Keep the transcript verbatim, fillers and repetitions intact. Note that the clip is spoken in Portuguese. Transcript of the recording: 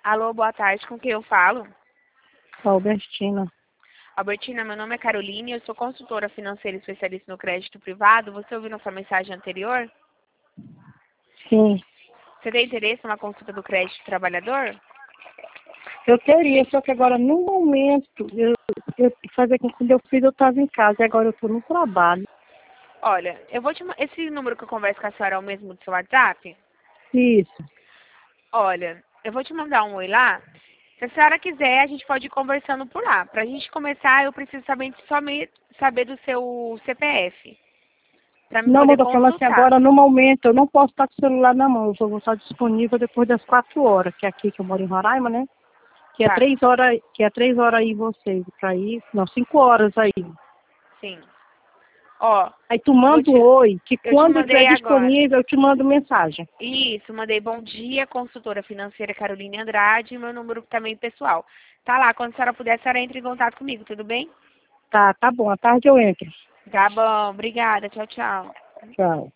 Alô, boa tarde, com quem eu falo? Albertina. Albertina, meu nome é Caroline, eu sou consultora financeira e especialista no crédito privado. Você ouviu nossa mensagem anterior? Sim. Você tem interesse numa consulta do crédito trabalhador? Eu teria, só que agora, no momento, eu, eu fazer com que meu filho eu estava em casa e agora eu estou no trabalho. Olha, eu vou te ma- esse número que eu converso com a senhora é o mesmo do seu WhatsApp? Isso. Olha, eu vou te mandar um oi lá. Se a senhora quiser, a gente pode ir conversando por lá. Pra gente começar, eu preciso somente, somente saber do seu C P F. Pra me Não, poder mas eu falo assim, consultar. agora no momento eu não posso estar com o celular na mão, eu só vou estar disponível depois das quatro horas, que é aqui que eu moro em Roraima, né? Que é Tá, três horas, que é três horas aí vocês, pra ir, não, cinco horas aí. sim. Ó, Aí tu eu vou manda um te, oi, que eu te quando eu estiver mandei agora. disponível eu te mando mensagem. Isso, mandei bom dia, consultora financeira Caroline Andrade, e meu número também pessoal. Tá lá, quando a senhora puder, a senhora entra em contato comigo, tudo bem? Tá, tá bom, à tarde eu entro. Tá bom, obrigada, tchau, tchau. Tchau.